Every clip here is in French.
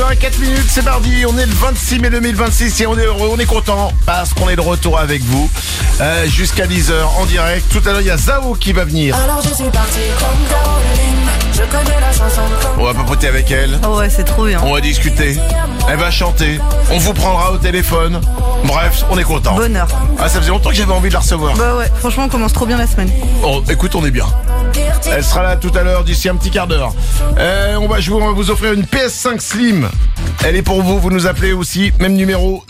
4 minutes, c'est mardi, on est le 26 mai 2026 et on est heureux, on est content parce qu'on est de retour avec vous jusqu'à 10h en direct. Tout à l'heure, il y a Zao qui va venir. Alors je suis parti comme Caroline, je connais la chanson comme... On va papoter avec elle, Oh ouais, c'est trop bien. on va discuter, elle va chanter, on vous prendra au téléphone. Bref, on est content. Bonheur. Ah, ça faisait longtemps que j'avais envie de la recevoir. Bah ouais, franchement, on commence trop bien la semaine. Oh, écoute, on est bien. Elle sera là tout à l'heure, d'ici un petit quart d'heure. On va vous offrir une PS5 Slim. Elle est pour vous, vous nous appelez aussi. Même numéro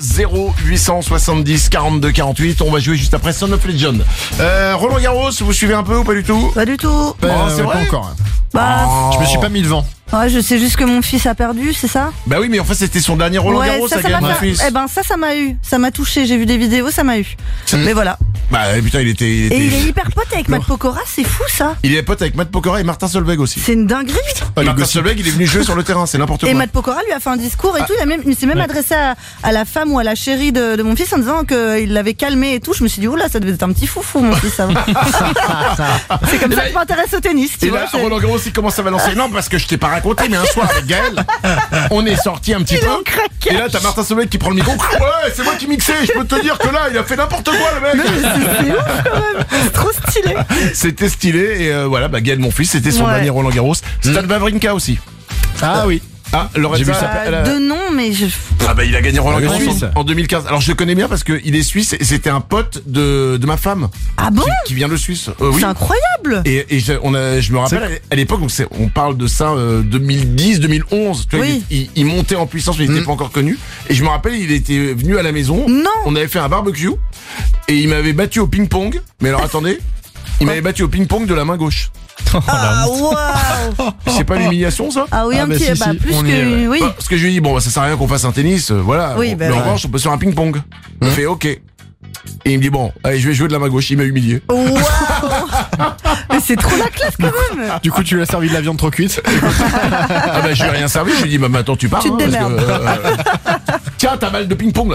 0870 42 48. On va jouer juste après Son of Legend. Roland Garros, vous suivez un peu ou pas du tout? Pas du tout. Oh, c'est vrai pas encore. Bah, Je me suis pas mis devant. ouais, je sais juste que mon fils a perdu, c'est ça? Bah oui, mais en fait c'était son dernier Roland Garros, ça gagne m'a mon fait... fils. Eh ben ça m'a eu. Ça m'a touché, j'ai vu des vidéos, ça m'a eu. Mais voilà. Bah putain, il était... Et il est hyper pote avec Matt Pokora, c'est fou ça. Il est pote avec Matt Pokora et Martin Solveig aussi. C'est une dinguerie. Martin Solveig, il est venu jouer sur le terrain, c'est n'importe quoi. Et Matt Pokora lui a fait un discours et tout, il s'est même adressé à la femme ou à la chérie de mon fils en disant qu'il l'avait calmé et tout. Je me suis dit, oula, ça devait être un petit foufou mon fils. C'est comme ça que je m'intéresse au tennis, tu Et vois. là, Roland Garros, il commence à balancer. Non, parce que je t'ai pas raconté, mais un soir avec Gaël, on est sorti un petit peu. en craquage. Et là, t'as Martin Solveig qui prend le micro. Ouais, c'est moi qui mixais. Je peux te dire que là, il a fait n'importe quoi, le mec. C'est ouf quand même. C'est trop stylé. C'était stylé. Et voilà, Gaël, mon fils, c'était son Ouais. dernier Roland Garros. Stan Wawrinka aussi. Ah oui. Ah, Lorenza, J'ai vu ça. De nom, mais je... Ah il a gagné Roland Garros Suisse. en 2015. Alors je le connais bien parce que il est suisse et c'était un pote de ma femme Ah bon? qui vient de Suisse. Oui. C'est incroyable. Et je me rappelle à l'époque, donc on parle de ça 2010, 2011. Tu vois, Oui. il montait en puissance, mais il n'était pas encore connu. Et je me rappelle, il était venu à la maison. Non. On avait fait un barbecue et il m'avait battu au ping-pong. Mais alors attendez, il m'avait battu au ping-pong de la main gauche. Ah waouh. C'est pas l'humiliation ça? Ah oui, Ah un bah petit, si, bah si, plus on y est, que... ouais. Oui. Parce que je lui ai dit, bon, ça sert à rien qu'on fasse un tennis, voilà. Oui, mais bah en ouais. revanche, on peut se faire un ping-pong. Il fait ok. Et il me dit, bon, allez, je vais jouer de la main gauche. Il m'a humilié. Waouh. Mais c'est trop la classe quand même. Du coup, tu lui as servi de la viande trop cuite. Ah je lui ai rien servi. Je lui ai dit, bah maintenant tu pars. Tu te parce que, démerdes. Tiens, ta balle de ping-pong là.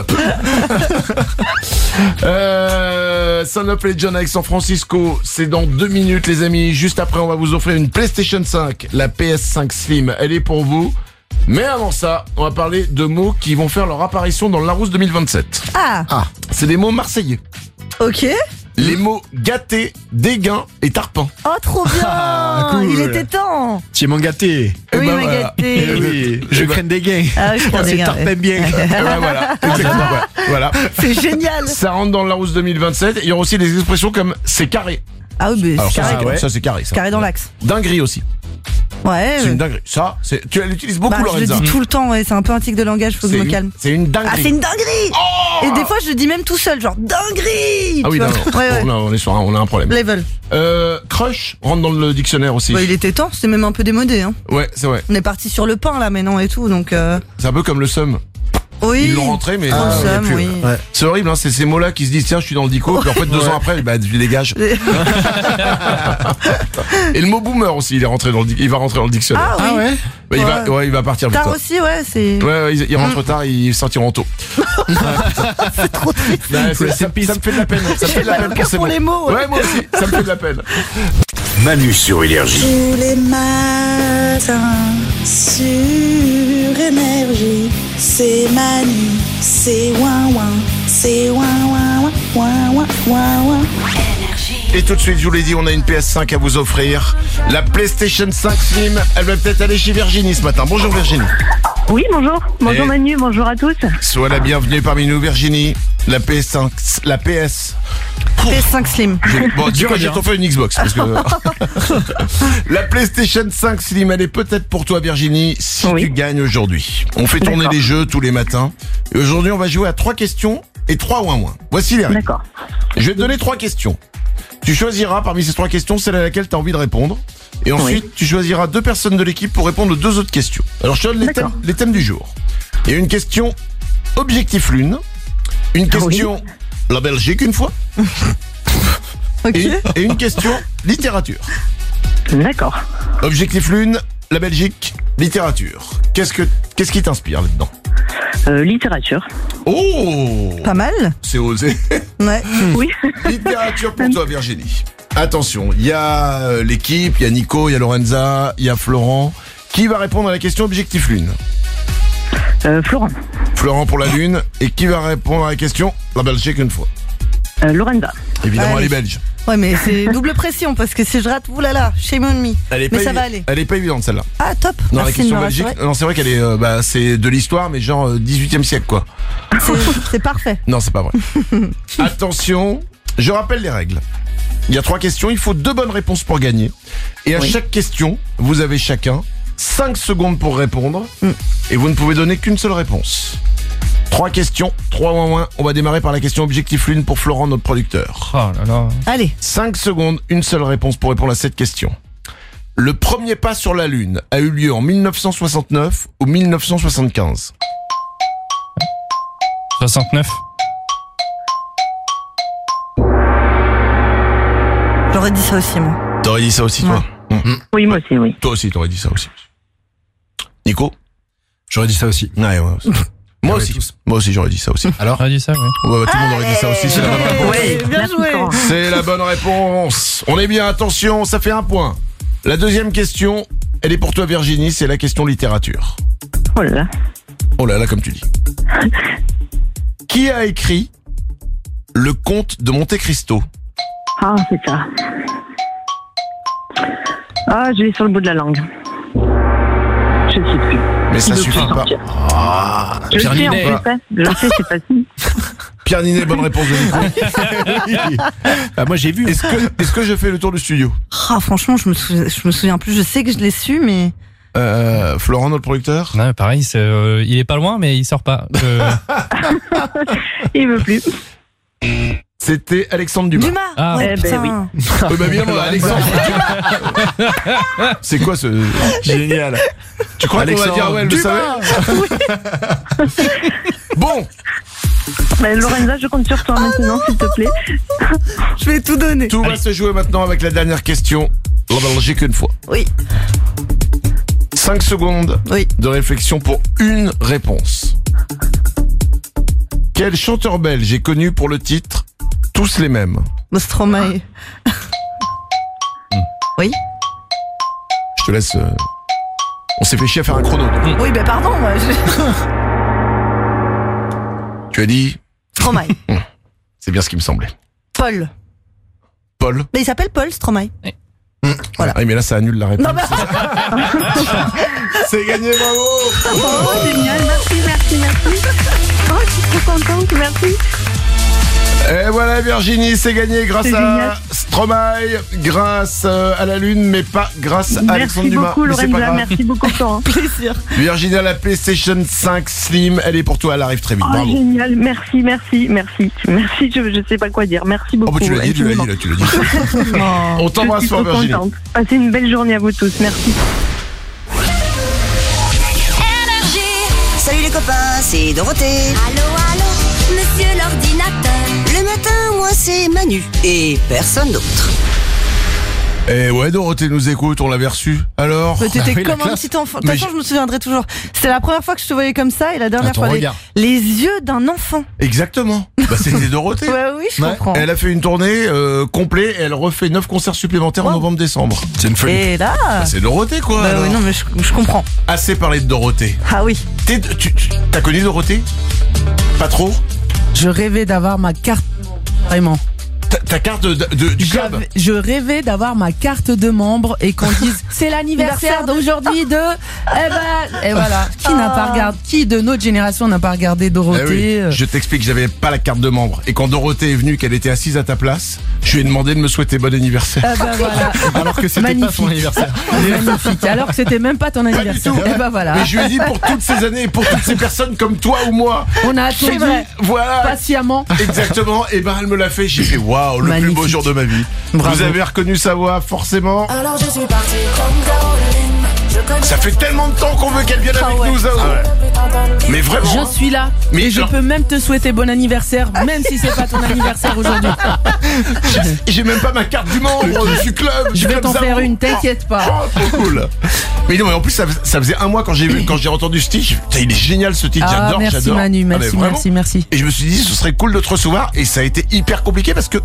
Son of Legend avec San Francisco, c'est dans 2 minutes les amis. Juste après, on va vous offrir une PlayStation 5, la PS5 Slim. Elle est pour vous. Mais avant ça, on va parler de mots qui vont faire leur apparition dans le Larousse 2027. Ah, C'est des mots marseillais. ok. Les mots gâté, dégain et tarpin. Oh, trop bien. Cool. Il était temps. Tu es mon gâté. Eh Oui, ben mais voilà. gâté. Eh oui, je crains des gains. Ah oui, je prends des C'est gars, tarpin ouais. bien. Ouais, voilà, exactement. Voilà. C'est génial. Ça rentre dans le Larousse 2027. Il y aura aussi des expressions comme c'est carré. Ah oui, mais Alors c'est ça, carré. c'est, ça, c'est carré. Ça. Carré dans l'axe. Dinguerie aussi. Ouais. C'est une dinguerie. Ça, tu l'utilises beaucoup, Bah, je le Lorenza. dis tout le temps, ouais, c'est un peu un tic de langage, faut que je me calme. C'est une dinguerie. Ah, c'est une dinguerie. Oh Et des fois, je le dis même tout seul, genre dinguerie. Ah oui, tu non, vois. non. Ouais, ouais. Non, on a un problème. Level. Crush rentre dans le dictionnaire aussi. Bah, il était temps, c'est même un peu démodé. Hein. Ouais, c'est vrai. On est parti sur le pain là maintenant et tout, donc. C'est un peu comme le seum. Oui. Ils l'ont rentré, mais Trop il y a le seum, plus. oui. Ouais. C'est horrible, hein, c'est ces mots-là qui se disent tiens, je suis dans le dico, puis en fait 2 ans après, je dégage. Et le mot boomer aussi, il va rentrer dans le dictionnaire. Ah oui. Ah ouais. Bah, il va partir plus Tard tard. aussi, ouais, c'est. Ouais, il rentre tard, ils sortiront tôt. C'est trop triste. Bah, ça me fait de la peine. Ça me fait de la mal peine au cœur ces pour mots. les mots, ouais. Ouais, moi aussi, ça me fait de la peine. Manu sur Énergie. Tous les matins sur Énergie, c'est Manu, c'est ouin ouin, c'est ouin ouin ouin ouin ouin ouin. Et tout de suite, je vous l'ai dit, on a une PS5 à vous offrir. La PlayStation 5 Slim, elle va peut-être aller chez Virginie ce matin. Bonjour Virginie. Oui, bonjour. Bonjour Et- Manu, bonjour à tous. Sois la bienvenue parmi nous Virginie. La PS5, la PS. PS5 Slim. Bon, dis quoi, Dur, j'ai hein. t'en fait une Xbox. Parce que... La PlayStation 5 Slim, elle est peut-être pour toi Virginie, si Oui. tu gagnes aujourd'hui. On fait tourner D'accord. les jeux tous les matins. Et aujourd'hui, on va jouer à 3 questions et 3 ouin-ouin. Voici les règles. D'accord. Je vais te donner 3 questions. Tu choisiras parmi ces 3 questions celle à laquelle tu as envie de répondre. Et ensuite, tu choisiras 2 personnes de l'équipe pour répondre aux 2 autres questions. Alors, je te donne D'accord. les thèmes du jour. Il y a une question objectif lune, une question la Belgique une fois, Ok. et une question littérature. D'accord. Objectif lune, la Belgique, littérature. Qu'est-ce qui t'inspire là-dedans? Littérature. Oh, Pas mal. c'est osé. Ouais. Oui. Littérature pour toi, Virginie. Attention, il y a l'équipe, il y a Nico, il y a Lorenza, il y a Florent. Qui va répondre à la question objectif lune? Florent. Florent pour la Lune. Et qui va répondre à la question? La Belgique une fois. Lorenza. Évidemment, Allez. elle est belge. Ouais, mais c'est double pression parce que si je rate, oulala, shame on me. Elle est Mais pas ça va aller. Elle est pas évidente celle-là. Ah, top. Non, la Merci de question me Belgique. rassurer. Non, c'est vrai qu'elle est. C'est de l'histoire, mais genre 18e siècle quoi. C'est parfait. Non, c'est pas vrai. Attention, je rappelle les règles. Il y a 3 questions, il faut 2 bonnes réponses pour gagner. Et à chaque question, vous avez chacun 5 secondes pour répondre. Et vous ne pouvez donner qu'une seule réponse. 3 questions, 3 ouin. On va démarrer par la question objectif Lune pour Florent, notre producteur. Oh là là. Allez. 5 secondes, une seule réponse pour répondre à cette question. Le premier pas sur la Lune a eu lieu en 1969 ou 1975 ? 69. J'aurais dit ça aussi, moi. T'aurais dit ça aussi, toi ? Oui, moi aussi, oui. Toi aussi, t'aurais dit ça aussi. Nico ? J'aurais dit ça aussi. Ouais. Moi aussi. tous. Moi aussi, j'aurais dit ça aussi. Alors J'aurais dit ça, oui. Ouais, tout le monde aurait dit ça aussi, c'est la bonne réponse. Ouais, bien Merci, joué. Florent. C'est la bonne réponse. On est bien, attention, ça fait 1 point. La deuxième question, elle est pour toi Virginie, c'est la question littérature. Oh là là. Oh là là, comme tu dis. Qui a écrit Le Comte de Monte Cristo ? Ah, c'est ça. Ah, je l'ai sur le bout de la langue. Je ne sais plus. Mais ça Il veut suffit plus pas. sortir. Je Pierre le sais en Ninet. plus, hein. Je le sais, c'est facile. Pierre Ninet, bonne réponse de Nico. Bah, moi j'ai vu. Est-ce que je fais le tour du studio ? Ah, franchement, je me souviens plus. Je sais que je l'ai su, mais. Florent, notre producteur ? Non, pareil, il est pas loin, mais il sort pas. Il veut plus. C'était Alexandre Dumas. Dumas. Ah. Ouais, Eh ben putain. Bah évidemment, Alexandre Dumas. C'est quoi ce... Génial. Tu crois qu'on va dire ouais, elle le savait ? Bon, Mais Lorenza, je compte sur toi maintenant, s'il te plaît. Je vais tout donner. tout va se jouer maintenant avec la dernière question. La Belgique une fois. Oui. 5 secondes Oui. de réflexion pour une réponse. Quel chanteur belge est connu pour le titre Tous les mêmes ? Stromae. Oui. Je te laisse... On s'est fait chier à faire un chrono. donc. Oui, ben pardon, moi. Tu as dit... Stromae. C'est bien ce qui me semblait. Paul. Paul ? Mais il s'appelle Paul Stromae. Voilà. Ah, mais là, ça annule la réponse. Non, mais C'est gagné, bravo! Oh, génial, merci. Oh, je suis trop contente, merci. Et voilà Virginie, c'est gagné grâce C'est à génial. Stromae, grâce à la Lune, mais pas grâce à Alexandre Merci Dumas. beaucoup, Mais c'est pas Lorenza. grave. Merci beaucoup, Florent. plaisir. Virginie a la PlayStation 5 Slim, elle est pour toi, elle arrive très vite. Oh, Bravo. génial, merci. Merci, je sais pas quoi dire. Merci Oh, beaucoup. bah, tu l'as dit, là, tu l'as dit. On Je t'embrasse suis fort trop Virginie. contente. Passez une belle journée à vous tous. Merci. Salut les copains, c'est Dorothée. Allô, monsieur l'ordinateur. Le matin, moi c'est Manu et personne d'autre. Eh ouais, Dorothée nous écoute, on l'avait reçu. Alors T'étais oui, la comme un classe. petit enfant. De Mais toute façon, je me souviendrai toujours. C'était la première fois que je te voyais comme ça et la dernière À ton fois, regard. les yeux d'un enfant. Exactement. Bah, c'était Dorothée. Ouais, oui, je comprends. Elle a fait une tournée complète et elle refait 9 concerts supplémentaires en Wow. novembre-décembre. C'est une folie. Et là. Bah, c'est Dorothée quoi. Bah alors. oui, non, mais je comprends. Assez parlé de Dorothée. Ah oui. T'as connu Dorothée ? Pas trop ? Je rêvais d'avoir ma carte. Vraiment. Ta carte du club ? Je rêvais d'avoir ma carte de membre et qu'on dise c'est l'anniversaire d'aujourd'hui de. Eh ben, et voilà. Qui n'a pas regardé, qui de notre génération n'a pas regardé Eh Dorothée oui, je t'explique, j'avais pas la carte de membre. Et quand Dorothée est venue, qu'elle était assise à ta place, je lui ai demandé de me souhaiter bon anniversaire. Eh ben voilà. Alors que c'était pas son Magnifique. anniversaire. Magnifique. Alors que c'était même pas ton Pas du anniversaire. tout. Eh ben voilà. Mais je lui ai dit pour toutes ces années, pour toutes ces personnes comme toi ou moi. On a attendu Voilà. patiemment. Exactement. Et ben elle me l'a fait. J'ai fait waouh, le plus Magnifique. beau jour de ma vie. Bravo. Vous avez reconnu sa voix, forcément. Alors je suis parti comme Caroline. Je connais Ça fait tellement de temps qu'on veut qu'elle vienne avec ouais. nous. Mais vraiment. Je suis là. Mais Et je genre- peux même te souhaiter bon anniversaire, même si c'est pas ton anniversaire aujourd'hui. J'ai même pas ma carte du membre du club. Je du vais club t'en Zaro. faire une, t'inquiète pas. Oh, trop cool. Mais non, mais en plus, ça faisait un mois quand j'ai entendu ce titre. Putain, il est génial ce titre. Ah, J'adore, merci j'adore. Manu, Ah, mais merci, vraiment. merci. Et je me suis dit, ce serait cool de te recevoir. Et ça a été hyper compliqué parce que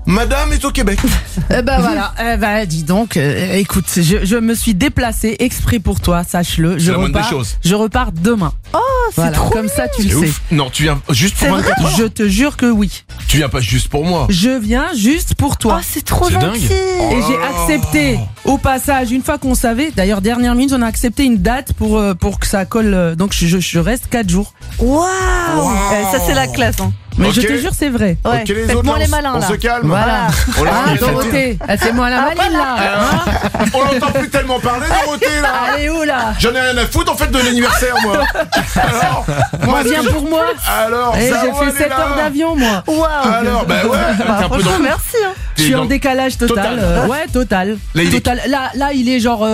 Madame est au Québec. Voilà. Dis donc, écoute, je me suis déplacée exprès pour toi, sache-le. C'est la moindre des choses. Je repars demain. Oh, c'est Voilà, trop comme ça tu le C'est sais. ouf. Non, tu viens juste pour C'est 24 heures. Je te jure que oui. Tu viens pas juste pour moi. Je viens juste pour toi. Oh, c'est trop C'est gentil. dingue. Et j'ai accepté, au passage, une fois qu'on savait, d'ailleurs dernière minute, on a accepté une date pour que ça colle. Donc je reste 4 jours. Waouh. Ça, c'est la classe. Hein. Mais Ok. je te jure, c'est vrai. Ouais. Ok, les autres, Faites-moi là, les malins, on là. se calme. Voilà. On l'a Ah, fait. Dorothée, fais-moi la maline là. Hein On n'entend plus tellement parler, Dorothée, là. Allez où là? J'en ai rien à foutre, en fait, de l'anniversaire, moi. Alors, moi, Viens pour moi. Alors, Eh, Zao, j'ai elle fait est 7 là. heures d'avion moi. Waouh. Alors, bah ouais, t'es un peu Franchement, dans... merci. Hein. Je suis dans- en décalage total. Total. Ouais, total. Là, il est- Total. Là, il est genre.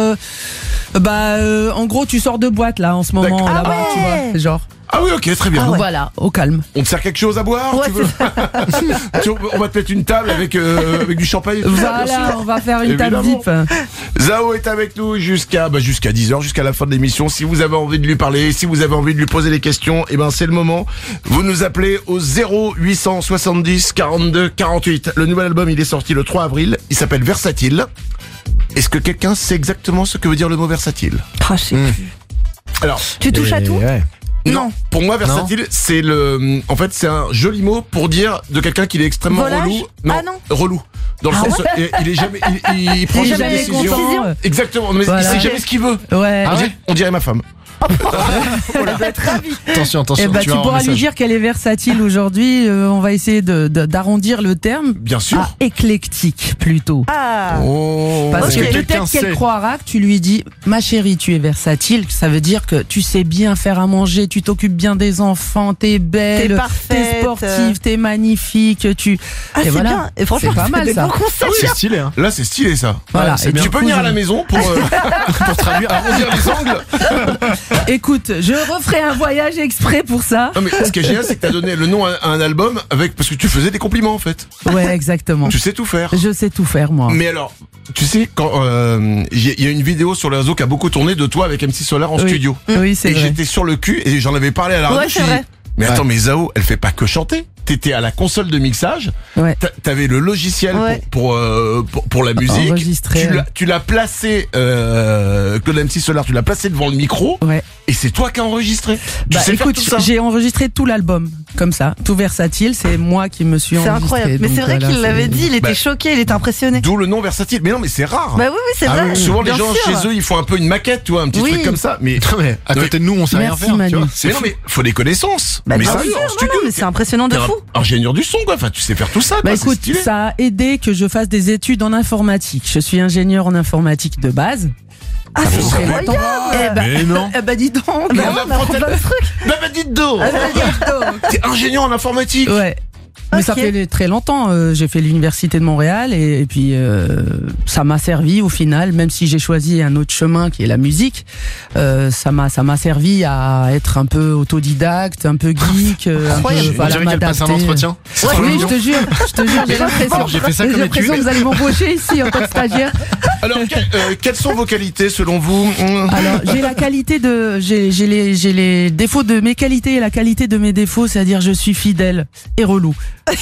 En gros, tu sors de boîte là en ce moment D'accord. là-bas, Ah tu ouais. vois. Genre. Ah oui, ok, très bien. Ah ouais. Voilà, au calme. On te sert quelque chose à boire? Ouais, tu veux On va te mettre une table avec du champagne. et tout ça, bien Voilà, sûr. on va faire une table Évidemment. VIP. Zao est avec nous jusqu'à 10h, jusqu'à la fin de l'émission. Si vous avez envie de lui parler, si vous avez envie de lui poser des questions, eh ben c'est le moment. Vous nous appelez au 0870 42 48. Le nouvel album, il est sorti le 3 avril. Il s'appelle Versatile. Est-ce que quelqu'un sait exactement ce que veut dire le mot versatile? Ah, je sais plus. Alors, Tu touches à tout? Ouais. non. Pour moi, versatile, c'est c'est un joli mot pour dire de quelqu'un qui est extrêmement Volage? relou. Ah non. Relou. Dans le Ah sens, ouais. il est jamais, il prend T'es jamais jamais des décisions. content. Exactement. Mais Voilà. il sait jamais ce qu'il veut. Ouais. On dirait ma femme. Elle doit être ravie. Attention, Eh ben, tu vas avoir un pourras lui message. dire qu'elle est versatile aujourd'hui. On va essayer d'arrondir le terme Bien sûr. à éclectique plutôt. Ah. Oh. Parce ok. que Quelqu'un peut-être sait. qu'elle croira que tu lui dis ma chérie, tu es versatile, ça veut dire que tu sais bien faire à manger, tu t'occupes bien des enfants, t'es belle, T'es parfaite. t'es sportive, t'es magnifique, tu. Ah, Et c'est voilà. bien. Et franchement, C'est pas c'est mal, des ça. bons conseils. C'est stylé, hein. Là, c'est stylé ça. Voilà. c'est Et bien. Tu du peux coup, venir à je- la maison pour traduire, arrondir les angles. Écoute, je referai un voyage exprès pour ça. Non mais ce qui est génial, c'est que t'as donné le nom à un album parce que tu faisais des compliments en fait. Ouais, exactement. Tu sais tout faire. Je sais tout faire, moi. Mais alors, tu sais, quand il y a une vidéo sur les réseaux qui a beaucoup tourné de toi avec MC Solar en Oui. studio. Oui, c'est Et vrai. j'étais sur le cul et j'en avais parlé à la radio. Ouais, je c'est me suis vrai. dit, mais attends, mais Zao, elle fait pas que chanter. T'étais à la console de mixage. Ouais. T'avais le logiciel Ouais. pour la musique. Enregistrer. Tu l'as placé, Claude MC Solar, tu l'as placé devant le micro. Ouais. Et c'est toi qui as enregistré. Tu Bah, sais écoute, faire tout ça. j'ai enregistré tout l'album, comme ça, tout versatile, c'est moi qui me suis C'est enregistré. incroyable. Mais donc c'est vrai voilà, qu'il l'avait c'est- dit, il était Bah, choqué, il était impressionné. D'où le nom versatile. Mais non, mais c'est rare. Bah oui, c'est Ah vrai. oui, souvent les Bien gens sûr. chez eux ils font un peu une maquette, tu vois, un petit Oui. truc comme ça. Mais Non, mais à côté de nous, on sait rien Merci, faire. Tu Manu. vois. mais non, mais faut des connaissances. Bah, mais bien sérieux, sûr, en non, studio, non, mais c'est impressionnant de t'es fou. un ingénieur du son, quoi. Enfin, tu sais faire tout ça, quoi. Bah c'est écoute, stylé. ça a aidé que je fasse des études en informatique. Je suis ingénieur en informatique de base. Ah, c'est fait incroyable. Eh ben, Mais non. eh ben dis donc. Bah, on apprend plein de trucs. Bah, dites donc. T'es ingénieur en informatique. Ouais. Mais ça Ok. fait très longtemps. J'ai fait l'université de Montréal et puis ça m'a servi au final, même si j'ai choisi un autre chemin qui est la musique. Ça m'a servi à être un peu autodidacte, un peu geek, un peu On voilà, dirait qu'elle passe un m'adapter. entretien. C'est trop Oui, mignon. je te jure, j'ai l'impression. J'ai fait ça comme J'ai l'impression étude. que vous allez m'embaucher ici en tant que stagiaire. Alors, quelles sont vos qualités selon vous? Alors, j'ai la qualité de, j'ai les défauts de mes qualités et la qualité de mes défauts, c'est-à-dire je suis fidèle et relou.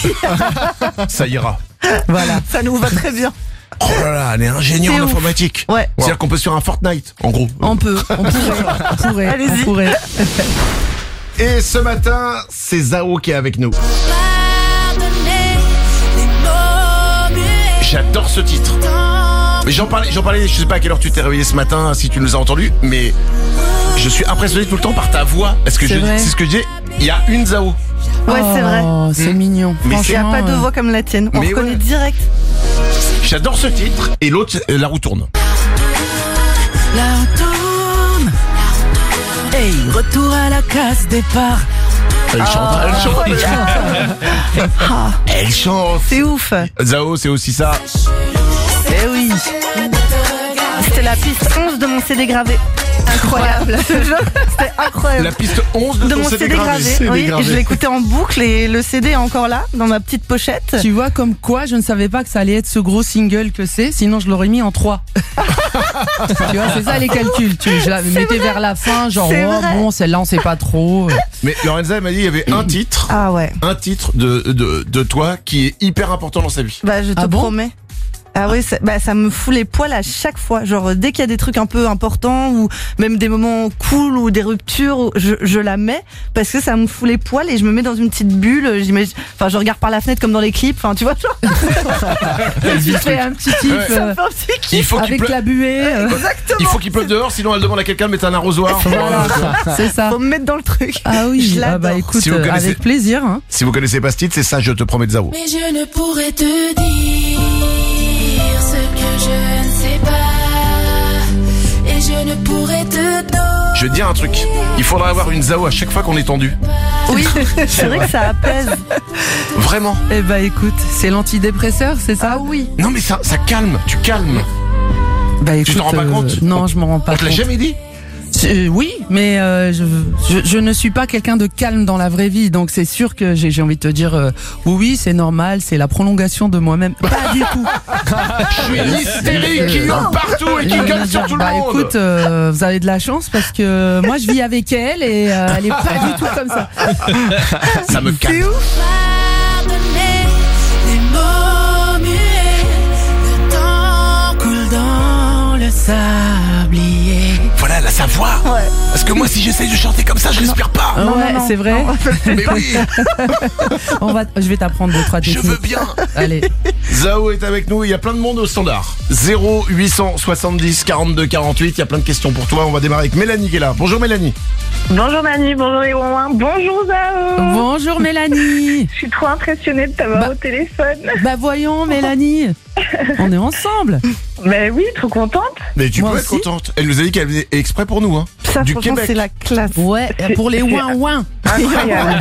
Ça ira. Voilà. Ça nous va très bien. Oh là là, elle est ingénieur C'est en ouf. informatique. Ouais. C'est-à-dire qu'on peut se faire un Fortnite, en gros. On pourrait. Allez-y. On pourrait. Et ce matin, c'est Zao qui est avec nous. Pardonnez les mots muets. J'adore ce titre. Mais j'en parlais, je sais pas à quelle heure tu t'es réveillé ce matin, si tu nous as entendus, mais je suis impressionné tout le temps par ta voix. Parce que C'est vrai. c'est ce que je dis, il y a une Zao. Ouais, c'est vrai. Oh, c'est mignon. Mais Il n'y a Franchement, pas de voix comme la tienne. On Mais reconnaît ouais. direct. J'adore ce titre, et l'autre, la roue tourne. La retourne. Hey, retour à la case départ. Elle chante, elle chante. C'est ouf. Zao, c'est aussi ça. Eh oui. C'était c'est la piste 11 de mon CD gravé. Incroyable. C'était incroyable. La piste 11 de ton mon CD CD gravé. Oui, et je l'écoutais en boucle et le CD est encore là, dans ma petite pochette. Tu vois, comme quoi, je ne savais pas que ça allait être ce gros single que c'est, sinon je l'aurais mis en 3. Tu vois, c'est ça les calculs. Je la mettais vers la fin, genre, bon, celle-là, on sait pas trop. Mais Lorenza, elle m'a dit il y avait un titre. Ah ouais. Un titre de toi qui est hyper important dans sa vie. Bah, je te promets. Ah oui, ça me fout les poils à chaque fois. Genre, dès qu'il y a des trucs un peu importants ou même des moments cool ou des ruptures, je la mets parce que ça me fout les poils et je me mets dans une petite bulle. Enfin, je regarde par la fenêtre comme dans les clips. Enfin, tu vois, genre. Tu fais un petit kiff, Il faut avec la buée. Exactement. Il faut qu'il pleuve dehors, sinon elle demande à quelqu'un de mettre un arrosoir. Voilà, c'est ça. Faut me mettre dans le truc. Ah oui, bah écoute, Si vous connaissez- avec plaisir. Hein. Si vous connaissez pas ce titre, c'est ça, je te promets de Zao. Mais je ne pourrais te dire ce que je ne sais pas. Et je ne pourrais te donner. Je vais te dire un truc. Il faudra avoir une Zao à chaque fois qu'on est tendu. Oui, c'est vrai que ça apaise. Vraiment. Eh bah écoute, c'est l'antidépresseur, c'est ça? Ah oui. Non mais ça calme, tu calmes. Bah écoute, Tu t'en rends pas compte? Non, je m'en rends pas On te l'a compte. jamais dit? Oui, mais je ne suis pas quelqu'un de calme dans la vraie vie, donc c'est sûr que j'ai envie de te dire oui, c'est normal, c'est la prolongation de moi-même. Pas du tout. Je suis hystérique, qui hurle partout et qui gueule sur tout le Bah monde. écoute, vous avez de la chance parce que moi je vis avec elle et elle est pas du tout comme ça. Ça me calme. Pardonner les mots muets. Le temps coule dans le sablier. Voilà la sa voix. Ouais. Parce que moi si j'essaye de chanter comme ça, je respire pas. Ah ouais, non. c'est vrai. Mais oui, Je vais t'apprendre 2-3 je techniques. veux bien. Allez. Zao est avec nous, il y a plein de monde au standard. 0870 42 48, il y a plein de questions pour toi. On va démarrer avec Mélanie qui est là. Bonjour Mélanie. Bonjour Manu, bonjour les ouin-ouin, bonjour Zao. Bonjour Mélanie. Je suis trop impressionnée de t'avoir Bah. au téléphone. Bah voyons Mélanie. On est ensemble. Ben oui, trop contente. Mais tu Moi peux être aussi. contente. Elle nous a dit qu'elle venait exprès pour nous. Hein. Ça, Du franchement, Québec. c'est la classe. Ouais, pour les ouin-ouin. Incroyable.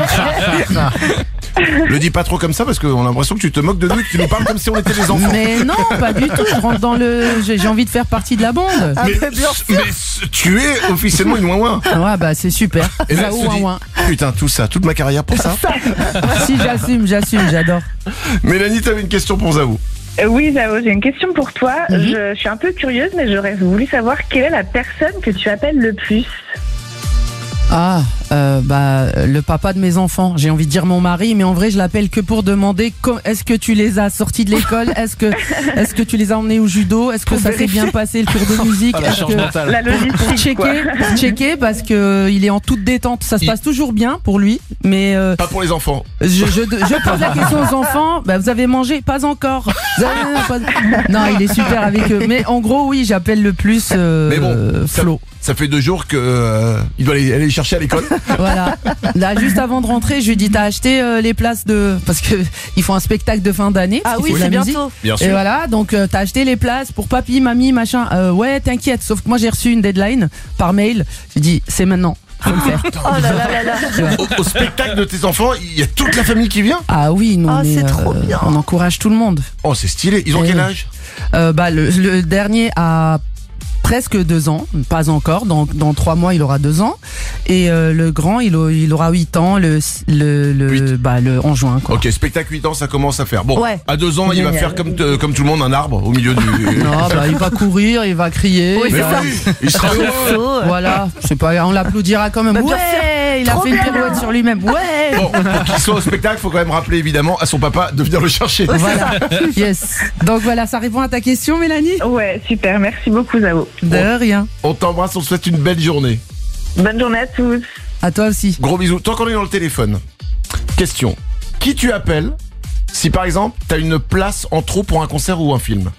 Le dis pas trop comme ça parce qu'on a l'impression que tu te moques de nous et que tu nous parles comme si on était des enfants. Mais non, pas du tout. Je rentre dans le. J'ai envie de faire partie de la bande. mais tu es officiellement une ouin-ouin. Ouais, bah c'est super. Et là, elle Zao se dit, ouin-ouin. putain, tout ça, toute ma carrière pour ça. Si j'assume, j'adore. Mélanie, t'avais une question pour Zao. Oui Zao, j'ai une question pour toi. Je suis un peu curieuse, mais j'aurais voulu savoir quelle est la personne que tu appelles le plus. Ah, le papa de mes enfants. J'ai envie de dire mon mari, mais en vrai, je l'appelle que pour demander est-ce que tu les as sortis de l'école, est-ce que tu les as emmenés au judo, est-ce que ça s'est bien passé le cours de musique, est-ce que La logistique, quoi. pour checker parce que il est en toute détente. Ça se passe toujours bien pour lui, mais Pas pour les enfants. je pose la question aux enfants. Bah, vous avez mangé? Pas encore. Vous avez- Non, il est super avec eux. Mais en gros, oui, j'appelle le plus Mais bon, Flo. Ça fait 2 jours que il doit aller les chercher à l'école. Voilà. Là, juste avant de rentrer, je lui dis t'as acheté les places parce que ils font un spectacle de fin d'année. Ah parce oui, qu'il faut c'est de la musique. bientôt. Bien Et sûr. voilà, donc t'as acheté les places pour papy, mamie, machin. Ouais, t'inquiète. Sauf que moi j'ai reçu une deadline par mail. J'ai dit c'est maintenant. Faut le faire. Oh là là là là. Tu vois. Au spectacle de tes enfants, il y a toute la famille qui vient. Ah oui, non Oh, mais c'est trop bien. on encourage tout le monde. Oh, c'est stylé. Ils ont Eh quel oui. âge? Le dernier a presque 2 ans, pas encore. Dans 3 mois, il aura 2 ans. Et le grand, il aura 8 ans en juin. Quoi. Ok, spectacle 8 ans, ça commence à faire. Bon, Ouais. à 2 ans, il va Génial. faire comme tout le monde un arbre au milieu du. Non, il va courir, il va crier. Oui, Mais c'est ça. oui, il sera heureux. Saut, Voilà, je sais pas, on l'applaudira quand même. Bah, bien Ouais, il a Trop fait une bien. pirouette sur lui-même. Ouais. Bon, pour qu'il soit au spectacle, faut quand même rappeler évidemment à son papa de venir le chercher. Voilà. Yes. Donc voilà, ça répond à ta question, Mélanie? Ouais, super, merci beaucoup Zao. De rien. On t'embrasse, on te souhaite une belle journée. Bonne journée à tous. À toi aussi. Gros bisous. Tant qu'on est dans le téléphone, question. Qui tu appelles si par exemple t'as une place en trop pour un concert ou un film?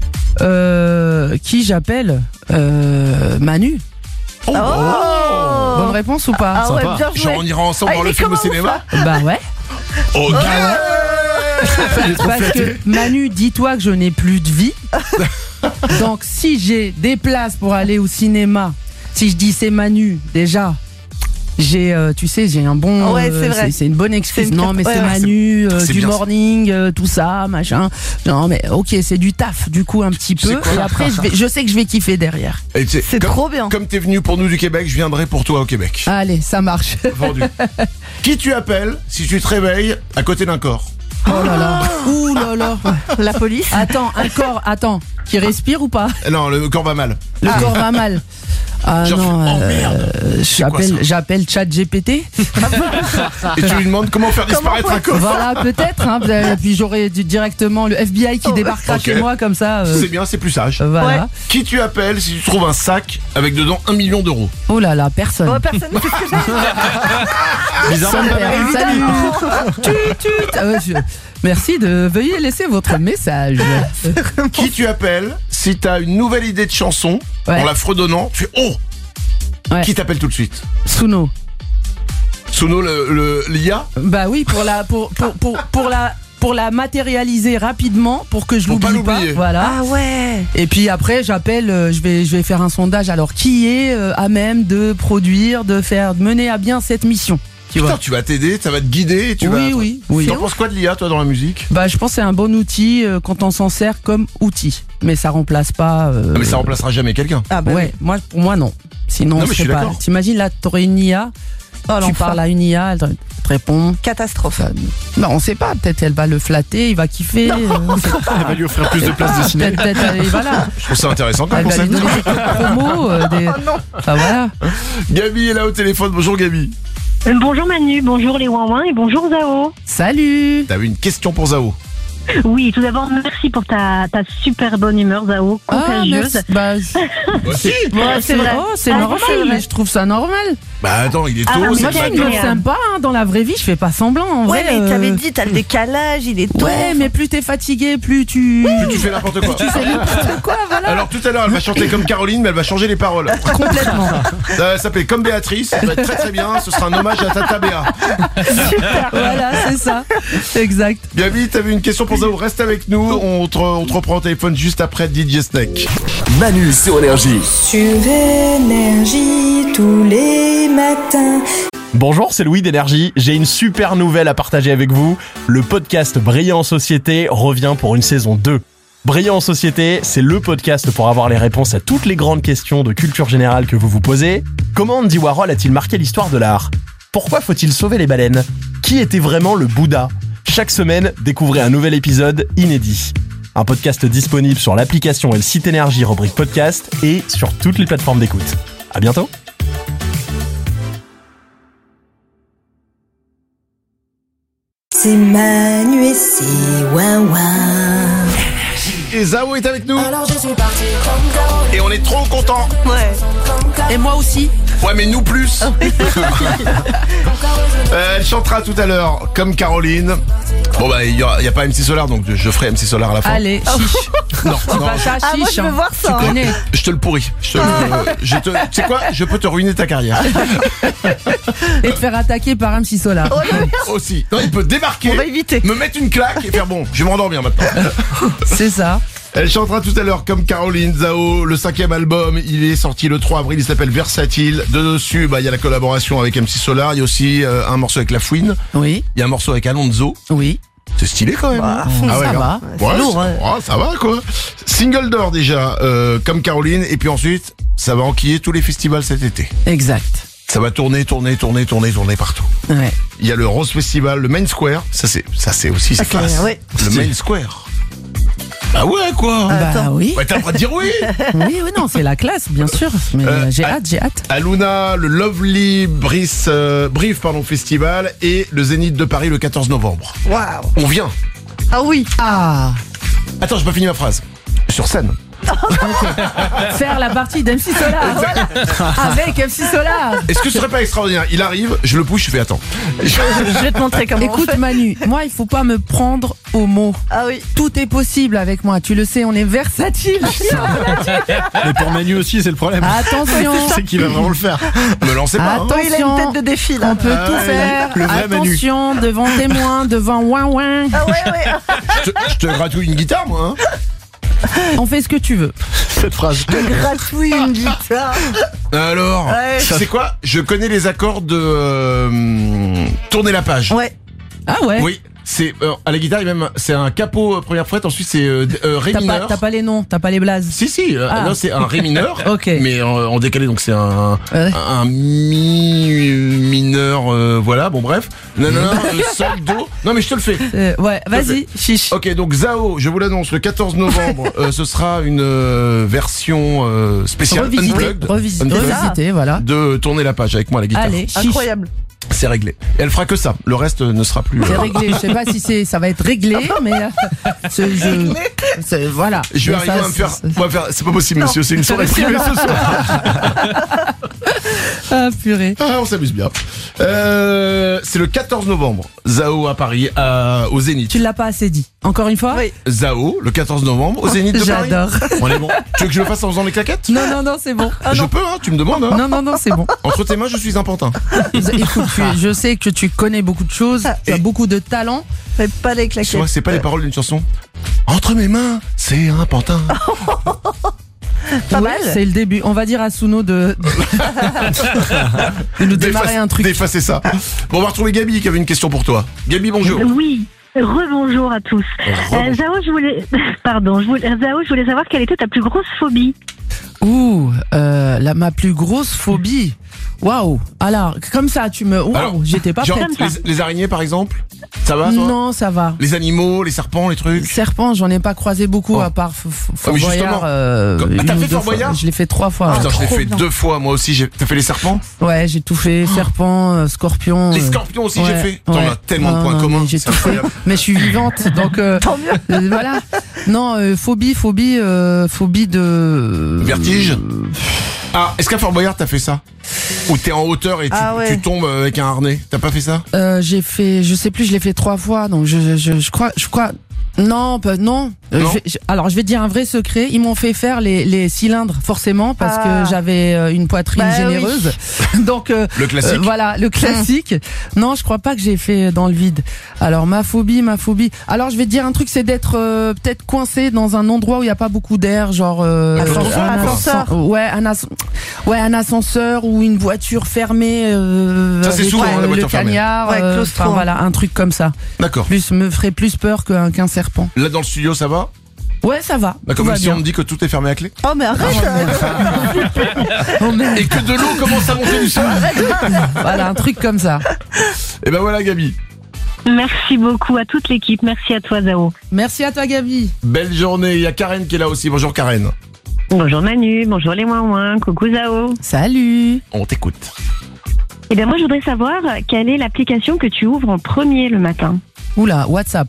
Qui j'appelle? Manu. Oh, Bonne réponse ou pas? Ah ouais, bien Genre joué. on ira ensemble Ah, voir il il le est film au comment, cinéma? Bah ouais. Ok. Parce que Manu, dis-toi que je n'ai plus de vie. Donc si j'ai des places pour aller au cinéma, si je dis c'est Manu, déjà, tu sais, j'ai un bon. Ouais, c'est vrai. C'est une bonne excuse. C'est une Non, mais carte- c'est ouais, Manu, c'est du bien ça. morning, tout ça, machin. Non, mais ok, c'est du taf, du coup, un petit C'est peu. quoi Et après, je sais que je vais kiffer derrière. Et tu sais, C'est comme- trop bien. Comme t'es venu pour nous du Québec, je viendrai pour toi au Québec. Allez, ça marche. Vendu. Qui tu appelles si tu te réveilles à côté d'un corps? Oh là là. Ouh là là. La police. Attends, un corps, qui respire ou pas? Non, le corps va mal. Le corps va mal. Ah Genre, non, oh merde. C'est quoi, ça j'appelle ChatGPT. Et tu lui demandes comment faire disparaître un corps. Voilà, peut-être. Hein, puis j'aurai directement le FBI qui débarquera Ok. chez moi comme ça. C'est bien, c'est plus sage. Voilà. Ouais. Qui tu appelles si tu trouves un sac avec dedans 1 million d'euros? Oh là là, personne. Oh, personne ne sait ce que j'ai. Bizarrement, Super, salut. Tut, tut. Merci veuillez laisser votre message. Qui tu appelles si t'as une nouvelle idée de chanson Ouais. en la fredonnant? Tu fais oh. Ouais. Qui t'appelle tout de suite? Suno. Sono l'IA? Bah oui, pour la matérialiser rapidement pour que je Pour pas l'oublie pas. l'oublier. Voilà. Ah ouais. Et puis après, j'appelle, je vais faire un sondage. Alors, qui est à même de produire, de mener à bien cette mission? Tu Putain, vois. tu vas t'aider, ça va te guider. Tu vas... Oui. T'en penses quoi de l'IA, toi, dans la musique? Bah, je pense que c'est un bon outil quand on s'en sert comme outil. Mais ça remplace pas. Ah, mais ça remplacera jamais quelqu'un. Ah bah Ouais, pour moi, non. Sinon, Non, on mais je suis serait pas. d'accord. T'imagines là, t'aurais une IA, Oh, tu l'enfer. parles à une IA, elle te répond. Catastrophe. Non, on sait pas. Peut-être elle va le flatter, il va kiffer. Elle va lui offrir plus de places de cinéma. Peut-être, voilà. Je trouve ça intéressant comme Elle va lui concept. donner des codes promo. Enfin, voilà. Gabi est là au téléphone. Bonjour Gabi. Bonjour Manu, bonjour les Ouin et bonjour Zao. Salut. T'avais une question pour Zao. Oui, tout d'abord, merci pour ta super bonne humeur, Zao, contagieuse. Merci. Bah, Aussi. c'est vrai. c'est Ah, normal. c'est vrai. Je trouve ça normal. Bah attends, il est Ah, tôt, mais c'est Moi, le je suis une matin. meuf sympa hein, dans la vraie vie. Je fais pas semblant. En Ouais, vrai, mais t'avais dit, t'as le décalage, il est tôt. Ouais, mais plus t'es fatigué, plus tu. Plus tu fais n'importe quoi. Tu fais n'importe quoi, voilà. Alors tout à l'heure, elle va chanter comme Caroline, mais elle va changer les paroles. Complètement. Ça va s'appeler comme Béatrice, ça va être très très bien. Ce sera un hommage à Tata Béa. Voilà, c'est ça. Exact. Gabi, t'avais une question pour Zao. Reste avec nous. On te reprend au téléphone juste après DJ Snake. Manu sur Énergie. Sur Énergie tous les matins. Bonjour, c'est Louis d'Énergie. J'ai une super nouvelle à partager avec vous. Le podcast Brillant en Société revient pour une saison 2. Brillant en Société, c'est le podcast pour avoir les réponses à toutes les grandes questions de culture générale que vous vous posez. Comment Andy Warhol a-t-il marqué l'histoire de l'art? Pourquoi faut-il sauver les baleines? Qui était vraiment le Bouddha? Chaque semaine, découvrez un nouvel épisode inédit. Un podcast disponible sur l'application et le site Énergie rubrique podcast et sur toutes les plateformes d'écoute. À bientôt. C'est Manu et c'est Ouin Ouin. Et Zao est avec nous. Alors je suis partie comme Caroline. Et on est trop contents. Ouais. Et moi aussi. Ouais, mais nous plus. Elle chantera tout à l'heure comme Caroline. Bon bah il y a pas MC Solar, donc je ferai MC Solar à la fin. Allez, chiche. Non, non, Bah, ça, Ah, moi, chiche, je veux hein. voir ça. Tu connais. je te le pourris. Tu sais quoi? Je peux te ruiner ta carrière. Et te faire attaquer par un petit solar. Aussi. Non, il peut débarquer, On va éviter. me mettre une claque et faire bon, je vais m'endormir maintenant. C'est ça. Elle chantera tout à l'heure comme Caroline. Zao, le 5e album, il est sorti le 3 avril, il s'appelle Versatile. Dessus, bah, il y a la collaboration avec MC Solar, il y a aussi un morceau avec La Fouine, Oui, il y a un morceau avec Alonso. oui. C'est stylé quand même. Bah, hein. ça gars. va. Ouais, lourd, ça va quoi. Single d'or déjà, comme Caroline, et puis ensuite, ça va enquiller tous les festivals cet été. Exact. Ça va tourner partout. Ouais. Il y a le Rose Festival, le Main Square, ça c'est aussi c'est classe. ouais. Le Main Square. Ah ouais quoi. Bah oui. Ouais, t'as le droit de dire oui. Oui, non, c'est la classe, bien sûr. Mais j'ai hâte. À Luna, le Lovely Brief Festival et le Zénith de Paris le 14 novembre. Waouh. On vient. Ah oui. Ah. Attends, j'ai pas fini ma phrase. Sur scène. Faire la partie d'MC Solar. Avec MC Solar. Est-ce que ce serait pas extraordinaire? Il arrive, je le pousse, je fais attends. Je vais te montrer comment on Écoute fait. Manu, moi il faut pas me prendre au mot. Ah oui. Tout est possible avec moi, tu le sais, on est versatile. Mais pour Manu aussi, c'est le problème. Attention. C'est qu'il va vraiment le faire. Me lancez pas. hein. Oh, il a une tête de défi là. On peut Ah tout ouais, faire. le vrai Manu. Attention, devant témoin, devant ouin ouin. Ah ouais. Je te gratouille une guitare moi. Hein. On fait ce que tu veux. cette phrase. Gratouille une guitare. Alors, Ouais. c'est quoi? Je connais les accords de tourner la page. Ouais. Ah ouais. Oui, c'est à la guitare, c'est un capot première fret, ensuite c'est ré mineur. T'as pas les noms, t'as pas les blazes. Si, non, c'est un ré mineur, Ok. mais en décalé, donc c'est un mi mineur, voilà, bon bref. Non, sol, do. Non, mais je te le fais. Ouais, vas-y, chiche. Ok, donc Zao, je vous l'annonce, le 14 novembre, ce sera une version spéciale Unplugged Revisité, voilà. de tourner la page avec moi à la guitare. Allez, chiche. Incroyable. C'est réglé. Et elle fera que ça. Le reste ne sera plus. C'est réglé. Je sais pas si ça va être réglé, mais voilà. Je vais Mais arriver ça, à me faire. C'est pas possible, monsieur. C'est une soirée privée ce soir. Ah purée. Ah, on s'amuse bien. C'est le 14 novembre. Zao à Paris, au Zénith. Tu l'as pas assez dit. Encore une fois. Oui. Zao, le 14 novembre, au Zénith de Paris. J'adore. On est bon. Tu veux que je le fasse en faisant les claquettes? Non, c'est bon. Je peux, hein. Tu me demandes, hein. Non, c'est bon. Entre tes mains, je suis un pantin. Écoute, je sais que tu connais beaucoup de choses, tu as beaucoup de talent. Fais pas les claquettes. Tu vois, c'est pas les paroles d'une chanson. Entre mes mains, c'est un pantin. Pas Ouais, mal. c'est le début. On va dire à Souno de nous démarrer un truc. D'effacer ça. Bon, on va retrouver Gabi qui avait une question pour toi. Gabi, bonjour. Oui, rebonjour à tous. Zao, je voulais savoir quelle était ta plus grosse phobie. Ma plus grosse phobie. Waouh. Alors, comme ça, Alors, j'étais pas genre, prête. les araignées, par exemple? Ça va, toi? Non, ça va. Les animaux, les serpents, les trucs? Serpent, j'en ai pas croisé beaucoup, Oh. à part Fort mais Boyard. justement, t'as une ou fait deux Fort fois. Boyard? Je l'ai fait 3 fois. Putain, je l'ai trop fait bien. 2 fois, moi aussi. T'as fait les serpents? Ouais, j'ai tout fait. Serpent, scorpion. Les scorpions aussi, j'ai fait. T'en ouais. as tellement de points Non, communs. mais J'ai c'est tout fait. incroyable. Mais je suis vivante, donc Tant mieux. voilà. Non, phobie de Vertige? Ah, est-ce qu'à Fort Boyard, t'as fait ça? Ou t'es en hauteur et tu tombes avec un harnais? T'as pas fait ça? J'ai fait, je sais plus, je l'ai fait 3 fois, donc je crois. Non. Alors, je vais te dire un vrai secret. Ils m'ont fait faire les cylindres, forcément, parce que j'avais une poitrine généreuse. Donc, le classique. Voilà, le classique. Non, je crois pas que j'ai fait dans le vide. Alors, ma phobie. Alors, je vais te dire un truc, c'est d'être peut-être coincé dans un endroit où il y a pas beaucoup d'air, genre ascenseur. un ascenseur ou une voiture fermée. Ça, c'est avec, souvent, la le voiture fermée. cagnard. Ouais, claustro. Enfin, voilà, un truc comme ça. D'accord. Me ferait plus peur qu'un serpent. Là, dans le studio, ça va? Ouais, ça va. D'accord, Tout va même si bien. on me dit que tout est fermé à clé. Oh, mais arrête. Oh, merde. Et que de l'eau commence à monter du sol. Voilà, un truc comme ça. Et ben voilà, Gabi. Merci beaucoup à toute l'équipe. Merci à toi, Zao. Merci à toi, Gabi. Belle journée. Il y a Karen qui est là aussi. Bonjour, Karen. Bonjour Manu, bonjour les ouin-ouin, coucou Zao. Salut. On t'écoute. Eh bien moi je voudrais savoir quelle est l'application que tu ouvres en premier le matin. Oula, WhatsApp.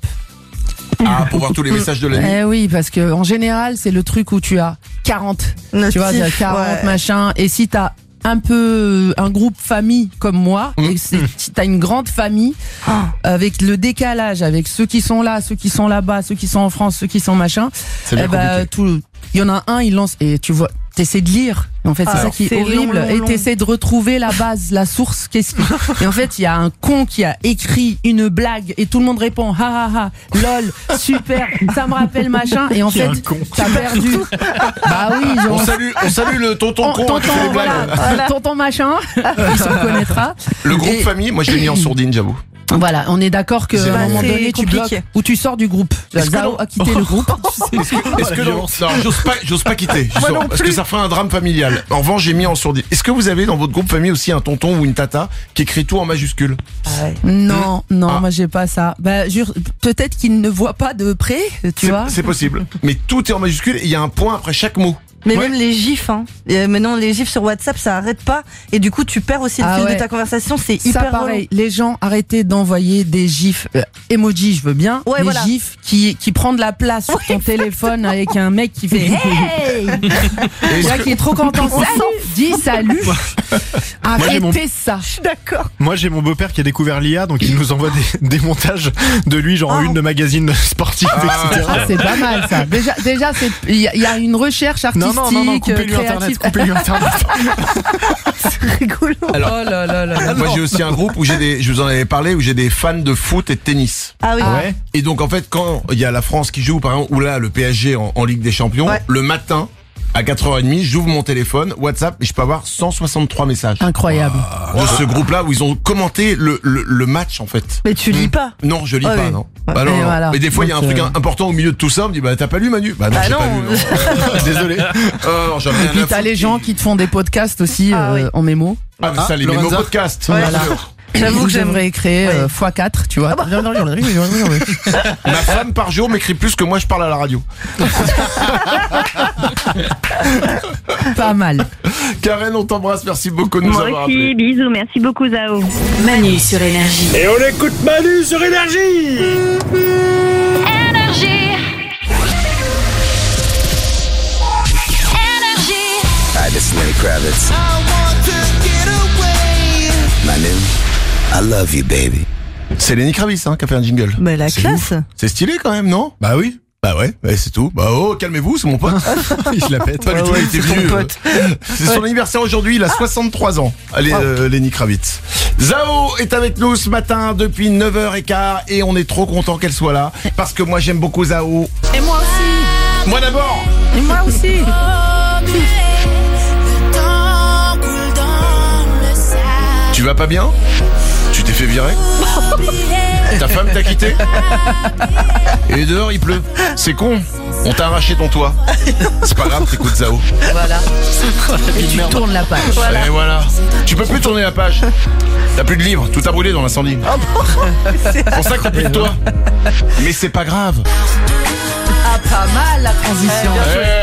Ah, pour voir tous les messages de la nuit. Eh oui, parce que en général, c'est le truc où tu as 40. Notif, Tu vois, il y a 40 ouais. machin. Et si t'as un groupe famille comme moi, et si t'as une grande famille, avec le décalage, avec ceux qui sont là, ceux qui sont là-bas, ceux qui sont en France, ceux qui sont machin, C'est bien compliqué. il y en a un, il lance, et tu vois, t'essaies de lire. En fait, c'est ça qui est c'est horrible. long, Et t'essaies de retrouver la base, la source. Et en fait, il y a un con qui a écrit une blague et tout le monde répond ha ha ha, lol, super, ça me rappelle machin. Et en fait, t'as perdu. Bah oui, genre, On salue le tonton con qui fait les blagues. voilà, tonton machin, il s'en connaîtra. Le groupe Et- famille, moi je l'ai mis en sourdine, j'avoue. Voilà, on est d'accord qu'à un moment c'est donné, tu compliqué. bloques ou tu sors du groupe. Zao a quitté le groupe. Est-ce que non, j'ose pas quitter, justement, parce que ça ferait un drame familial. En revanche, j'ai mis en sourdine. Est-ce que vous avez dans votre groupe famille aussi un tonton ou une tata qui écrit tout en majuscule? Non, moi j'ai pas ça. Bah, peut-être qu'il ne voit pas de près, tu vois. C'est possible. Mais tout est en majuscule et il y a un point après chaque mot. Mais Ouais. même les gifs, hein. Et maintenant les gifs sur WhatsApp, ça arrête pas. Et du coup, tu perds aussi le Ah fil ouais. de ta conversation. C'est Ça hyper pareil, les gens arrêtez d'envoyer des gifs emoji, je veux bien, Ouais, des voilà. gifs qui prend de la place sur ton téléphone avec un mec qui fait hey, Est-ce ouais, que- qui est trop content. Salut, dis salut. j'ai mon- Arrêtez ça. Je suis d'accord. Moi, j'ai mon beau-père qui a découvert l'IA, donc il nous envoie des montages de lui, genre en une de magazine sportif, etc. Ah, c'est pas mal ça. Déjà, il y a une recherche artistique, Non, coupez-lui créative. Internet, coupez-lui Internet. C'est rigolo. Alors, Oh là là là là. moi j'ai aussi un groupe où je vous en avais parlé, où j'ai des fans de foot et de tennis. Ah oui. Ouais. Et donc en fait, quand il y a la France qui joue, par exemple, ou là le PSG en Ligue des Champions, Ouais. le matin, à 4h30, j'ouvre mon téléphone, WhatsApp, et je peux avoir 163 messages. Incroyable. De ce groupe-là où ils ont commenté le match en fait. Mais tu lis pas? Non, je lis Ah pas, oui. non. Bah non, Et non. voilà. Mais des fois il y a un Donc, truc important au milieu de tout ça, on me dit bah t'as pas lu Manu? Bah non, Bah j'ai non. pas lu. Non. Désolé. Non, j'en ai rien Et puis à t'as foutre les gens qui te font des podcasts aussi Oui. en mémo. Ah, ça, les Lorenza. mémo podcasts. Ouais. Bien Voilà. sûr. J'avoue que j'aimerais créer Ouais. x4, tu vois. Ma femme par jour m'écrit plus que moi je parle à la radio. Pas mal. Karen, on t'embrasse, merci beaucoup de nous Moi avoir aussi, appelés. bisous, merci beaucoup Zao. Manu sur Énergie. Et on écoute Manu sur Énergie. Hi, this is Lenny Kravitz. Manu, I love you, baby. C'est Lenny Kravitz hein, qui a fait un jingle. Mais la C'est classe. ouf. C'est stylé quand même, non? Bah oui. Bah ouais, c'est tout. Bah oh, calmez-vous, c'est mon pote. Il se la pète. Pas du tout, il était c'est ton vieux. pote. C'est son anniversaire aujourd'hui, il a 63 ans. Allez, Lenny Kravitz. Zao est avec nous ce matin depuis 9h15 et on est trop content qu'elle soit là parce que moi j'aime beaucoup Zao. Et moi aussi. Moi d'abord. Et moi aussi. Tu vas pas bien? Tu t'es fait virer? Ta femme t'a quitté? Et dehors il pleut. C'est con. On t'a arraché ton toit. C'est pas grave, t'écoutes Zao. Voilà. Et tu tournes la page. Et voilà. Tu peux plus tourner la page. T'as plus de livres, tout a brûlé dans l'incendie. C'est pour ça que t'as plus de toi. Mais c'est pas grave. Ah, pas mal la transition.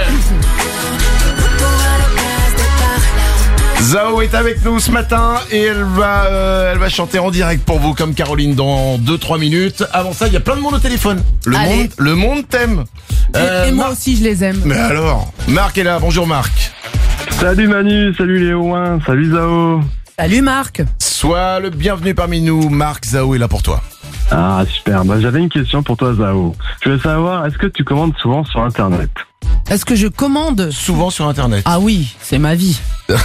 Zao est avec nous ce matin et elle va chanter en direct pour vous comme Caroline dans 2-3 minutes. Avant ça, il y a plein de monde au téléphone. Allez. Le monde t'aime. Et moi Marc- aussi, je les aime. Mais alors, Marc est là. Bonjour Marc. Salut Manu, salut Léo, salut Zao. Salut Marc. Sois le bienvenu parmi nous. Marc, Zao est là pour toi. Ah super, j'avais une question pour toi Zao. Je voulais savoir, est-ce que tu commandes souvent sur internet? Est-ce que je commande? Souvent sur internet. Ah oui, c'est ma vie.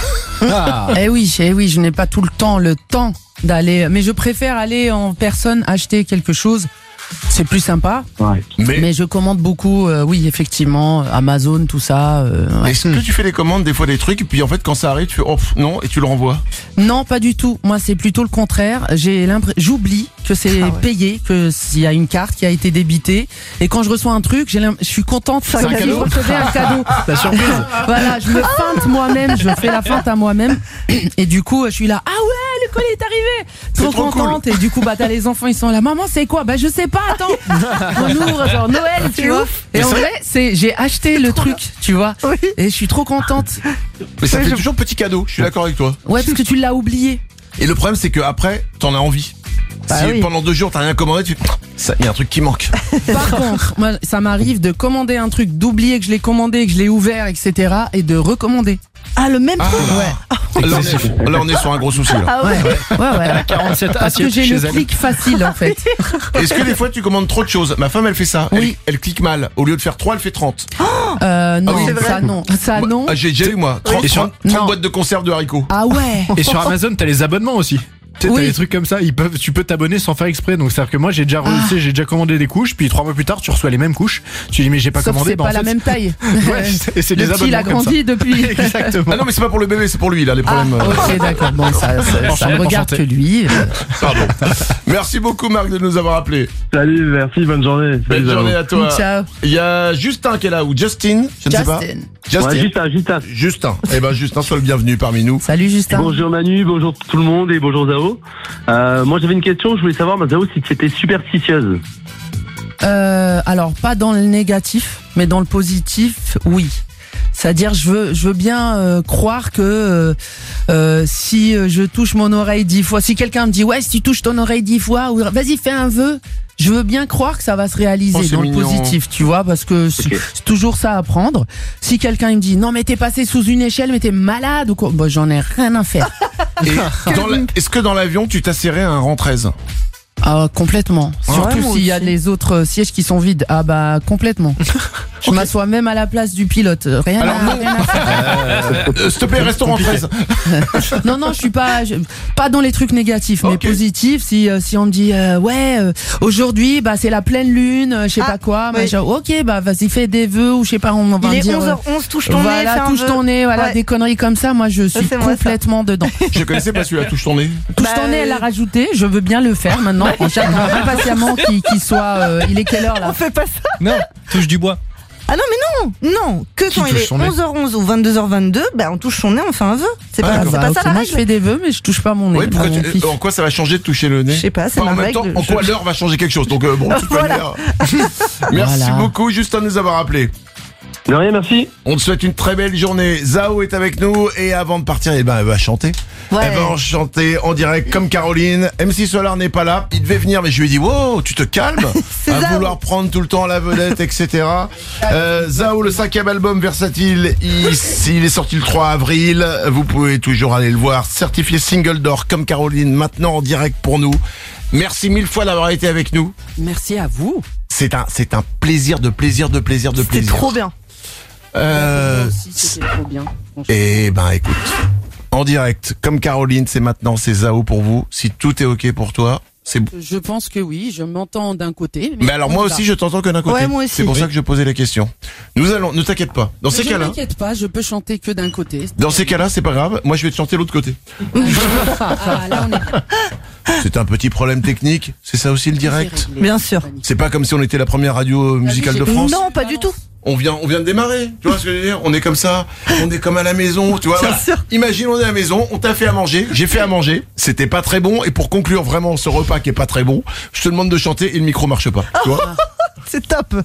Eh oui, je n'ai pas tout le temps d'aller, mais je préfère aller en personne acheter quelque chose. C'est plus sympa. Ouais. Mais je commande beaucoup, oui, effectivement, Amazon, tout ça. Ouais. Est-ce que tu fais des commandes des fois des trucs et puis en fait quand ça arrive tu fais oh non et tu le renvoies? Non, pas du tout. Moi, c'est plutôt le contraire. J'oublie que c'est payé, que s'il y a une carte qui a été débitée. Et quand je reçois un truc, je suis contente. C'est un comme si cadeau. je recevais un cadeau. La surprise. Voilà, je me feinte moi-même, je fais la feinte à moi-même. Et du coup, je suis là, ah ouais, le colis est arrivé. Trop trop contente. Et du coup, t'as les enfants, ils sont là, maman, c'est quoi? Bah, je sais pas, attends. On ouvre, genre Noël, tu vois. Et en vrai, j'ai acheté le truc, tu vois. Oui. Et je suis trop contente. Mais ça fait toujours petit cadeau, je suis d'accord avec toi. Ouais, parce que tu l'as oublié. Et le problème c'est que après t'en as envie. Bah Si oui. pendant 2 jours t'as rien commandé, tu fais il y a un truc qui manque. Par contre, moi, ça m'arrive de commander un truc, d'oublier que je l'ai commandé, que je l'ai ouvert, etc. et de recommander. Ah, le même truc. Ouais. Là on est sur un gros souci là. Ah ouais. Ouais. 47 Parce que assiettes j'ai chez le elle. clic facile, en fait. Est-ce que des fois tu commandes trop de choses? Ma femme elle fait ça. Oui. Elle clique mal. Au lieu de faire 3 elle fait 30. Non, Ah oui, c'est vrai. ça non. Ça non. Ah, j'ai déjà eu moi. 30, Et sur- 30 Non. boîtes de conserve de haricots. Ah ouais. Et sur Amazon, t'as les abonnements aussi. Tu sais, Oui. t'as des trucs comme ça, tu peux t'abonner sans faire exprès. Donc c'est-à-dire que moi j'ai déjà commandé des couches, puis 3 mois plus tard tu reçois les mêmes couches. Tu dis mais j'ai pas Sauf que commandé. c'est pas en la fait, même taille. Ouais, et c'est Le des petit, il a abonnements comme grandi depuis. ça. Exactement. Ah non mais c'est pas pour le bébé, c'est pour lui, il a les Ah, problèmes. ok, d'accord. Bon, ça me regarde enchanté. que lui. Pardon. Merci beaucoup Marc de nous avoir appelé. Salut, merci, bonne journée. Belle Salut, Zao. journée à toi. Ciao. Il y a Justin qui est là ou Justin, je ne sais pas. Justin. Ouais, Justin. Eh ben Justin, sois le bienvenu parmi nous. Salut Justin. Bonjour Manu, bonjour tout le monde et bonjour Zao. Moi j'avais une question, je voulais savoir Zao si tu étais superstitieuse. Alors pas dans le négatif, mais dans le positif, oui. C'est-à-dire, je veux bien croire que si je touche mon oreille 10 fois, si quelqu'un me dit ouais, si tu touches ton oreille 10 fois, ou vas-y fais un vœu, je veux bien croire que ça va se réaliser Oh, c'est dans mignon. le positif, tu vois, parce que c'est toujours ça à prendre. Si quelqu'un il me dit non mais t'es passé sous une échelle, mais t'es malade ou quoi, bah, j'en ai rien à faire. Et est-ce que dans l'avion tu t'assierais un rang 13? Ah, complètement. Ah Surtout ouais, moi s'il y a aussi. les autres sièges qui sont vides. Ah bah complètement. Je m'assois même à la place du pilote. Rien à faire. S'il te plaît, restaurant 13. Non, je suis pas dans les trucs négatifs, mais positifs. Si on me dit aujourd'hui c'est la pleine lune, je sais pas quoi, machin, ok, vas-y, fais des vœux ou je sais pas, on va me dire 11h11, touche ton nez, touche ton nez, des conneries comme ça. Moi, je suis complètement dedans. Je connaissais pas celui-là, touche ton nez. Touche ton nez, elle l'a rajouté. Je veux bien le faire maintenant. J'attends impatiemment qu'il soit. Il est quelle heure là? On fait pas ça. Non, touche du bois. Ah non, mais non, que quand il est 11h11 ou 22h22, on touche son nez, on fait un vœu. C'est pas ça la règle. Moi, je fais des vœux, mais je touche pas mon nez. Oui, en quoi ça va changer de toucher le nez? Je sais pas, c'est ma en même règle. temps, en quoi l'heure va changer quelque chose? Donc tu peux dire. Merci beaucoup, Justin, de nous avoir appelé. De rien, merci. On te souhaite une très belle journée. Zao est avec nous et avant de partir, elle va chanter. Ouais. Elle va chanter en direct comme Caroline. MC Solar n'est pas là. Il devait venir, mais je lui ai dit, wow, tu te calmes à vouloir prendre tout le temps la vedette, etc. Zao, le 5e album Versatile, il est sorti le 3 avril. Vous pouvez toujours aller le voir. Certifié single d'or comme Caroline, maintenant en direct pour nous. Merci mille fois d'avoir été avec nous. Merci à vous. C'est un plaisir de plaisir. C'était trop bien. C'était trop bien. Et écoute, en direct, comme Caroline, c'est maintenant, c'est Zao pour vous. Si tout est ok pour toi, c'est bon. Je pense que oui, je m'entends d'un côté. Mais alors moi aussi, je t'entends que d'un côté. Ouais, moi aussi. C'est pour ça que je posais la question. Ne t'inquiète pas. Dans ces cas-là. Ne t'inquiète pas, je peux chanter que d'un côté. Dans ces cas-là, c'est pas grave. Moi, je vais te chanter l'autre côté. Là, on est... C'est un petit problème technique. C'est ça aussi le direct. Bien sûr. C'est pas comme si on était la première radio musicale de France. Non, pas du tout. On vient de démarrer, tu vois ce que je veux dire? On est comme ça, on est comme à la maison, tu vois. Voilà. Imagine, on est à la maison, on t'a fait à manger, j'ai fait à manger, c'était pas très bon, et pour conclure vraiment ce repas qui est pas très bon, je te demande de chanter et le micro marche pas, tu vois. C'est top.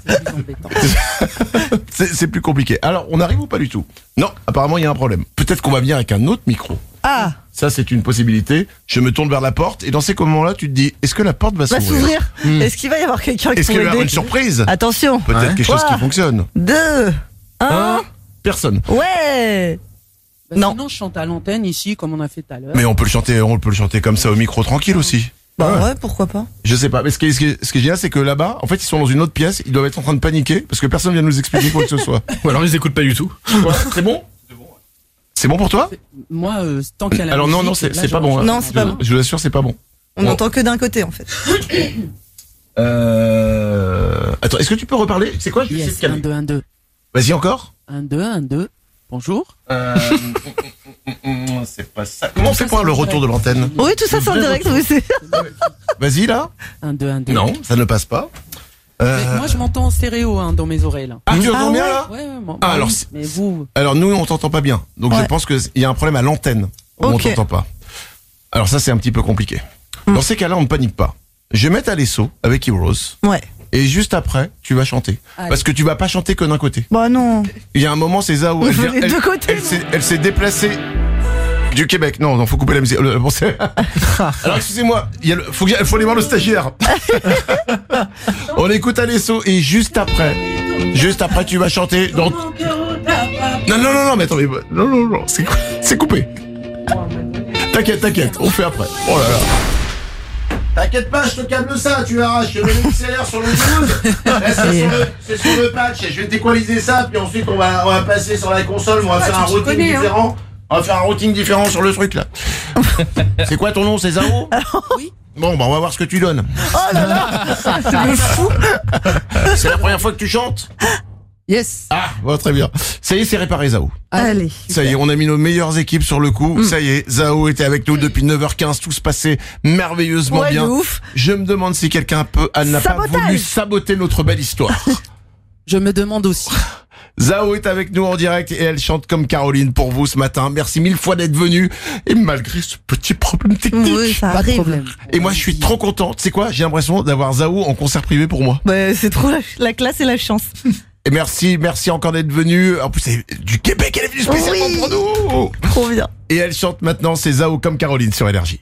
C'est plus compliqué. Alors, on arrive ou pas du tout? Non, apparemment il y a un problème. Peut-être qu'on va venir avec un autre micro. Ah. Ça, c'est une possibilité. Je me tourne vers la porte et dans ces moments-là, tu te dis, est-ce que la porte va s'ouvrir? Est-ce qu'il va y avoir quelqu'un qui Est-ce qu'il va y avoir une surprise? Attention. Peut-être quelque chose qui fonctionne. 2, 1. Personne. Ouais. Non. Sinon, je chante à l'antenne ici, comme on a fait tout à l'heure. Mais on peut le chanter comme ça au micro tranquille aussi. Ouais, pourquoi pas. Je sais pas, mais ce qui est génial, c'est que là-bas, en fait, ils sont dans une autre pièce, ils doivent être en train de paniquer parce que personne vient nous expliquer quoi que ce soit. Ou alors ils écoutent pas du tout. C'est bon? C'est bon pour toi? Moi, tant qu'il y a la alors musique, non, c'est pas bon. Non, c'est pas bon. Je vous assure, c'est pas bon. On n'entend que d'un côté, en fait. Attends, est-ce que tu peux reparler? C'est quoi? Je vais essayer de calmer. 1, 2, 1, 2. Vas-y encore. 1, 2, 1, 2. Bonjour. C'est pas ça. Comment on fait pour le retour de l'antenne? Oui, tout ça c'est en direct. Oui, Vas-y là. 1, 2, 1, 2. Non, ça ne passe pas. Moi, je m'entends en stéréo dans mes oreilles. Là. Ah, tu entends bien là? Ouais, moi. Alors, mais vous. Alors nous, on t'entend pas bien. Donc je pense qu'il y a un problème à l'antenne. On t'entend pas. Alors ça, c'est un petit peu compliqué. Dans ces cas-là, on ne panique pas. Je vais mettre Alesso avec Heroes. Ouais. Et juste après, tu vas chanter. Parce que tu vas pas chanter que d'un côté. Bah non. Il y a un moment, c'est Zao. Elle s'est déplacée du Québec. Non, faut couper la musique. Alors excusez-moi, faut aller voir le stagiaire. On écoute Alesso et juste après, tu vas chanter dans... Non, mais attendez, non, c'est coupé. T'inquiète, on fait après. Oh là là. T'inquiète pas, je te câble ça, tu verras, je te mets l'accélère sur le coude. C'est sur le patch, je vais t'équaliser ça, puis ensuite on va passer sur la console, on va faire un routing différent. On va faire un routing différent sur le truc là. C'est quoi ton nom, c'est Zao? Oui. Bon, on va voir ce que tu donnes. Oh là là, c'est le fou. C'est la première fois que tu chantes? Yes. Ah, bon, très bien. Ça y est, c'est réparé, Zao. Allez. Ça y est, on a mis nos meilleures équipes sur le coup. Ça y est, Zao était avec nous depuis 9h15. Tout se passait merveilleusement bien. De ouf. Je me demande si quelqu'un n'a pas voulu saboter notre belle histoire. Je me demande aussi. Zao est avec nous en direct et elle chante comme Caroline pour vous ce matin. Merci mille fois d'être venue. Et malgré ce petit problème technique. Oui, ça pas de problème. Et moi, je suis trop content. Tu sais quoi? J'ai l'impression d'avoir Zao en concert privé pour moi. Bah, c'est trop la classe et la chance. Et merci encore d'être venue. En plus, c'est du Québec, elle est venue spécialement pour nous. Trop bien. Et elle chante maintenant, c'est Zao comme Caroline sur Énergie.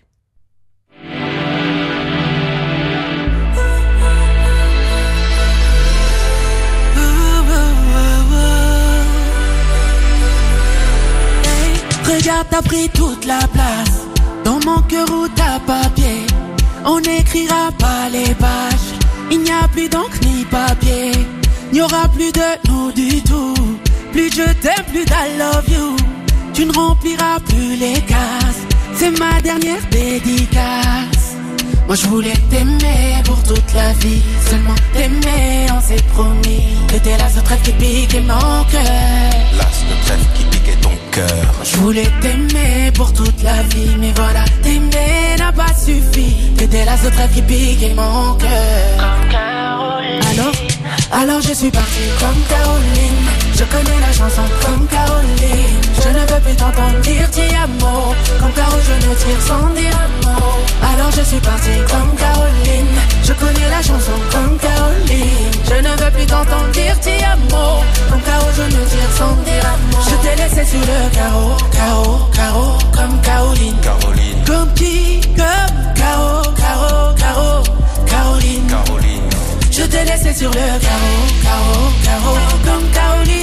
Regarde, t'as pris toute la place dans mon cœur où t'as papier. On n'écrira pas les pages, il n'y a plus d'encre ni papier. n'y aura plus de nous du tout. Plus je t'aime, plus I love you. Tu ne rempliras plus les cases. C'est ma dernière dédicace. Moi je voulais t'aimer pour toute la vie. Seulement t'aimer, on s'est promis. T'étais l'as de trêve qui piquait mon cœur. L'as de trêve qui piquait ton cœur. Moi je voulais t'aimer pour toute la vie. Mais voilà, t'aimer n'a pas suffi. T'étais l'as de trêve qui piquait mon cœur. Comme Caroline. Alors je suis partie comme Caroline. Je connais la chanson comme Caroline. Je ne veux plus t'entendre dire ti amo. Comme Caro je ne tire sans dire amo. Alors je suis partie comme Caroline. Je connais la chanson comme Caroline. Je ne veux plus t'entendre dire ti amo. Comme Caro je ne tire sans dire amo. Je t'ai laissé sur le carreau, carreau, carreau. Comme Caroline, Caroline. comme qui? Comme Caro, Caro, Caro. Caroline, Caroline. je t'ai laissé sur le carreau, carreau, carreau, comme Caroline.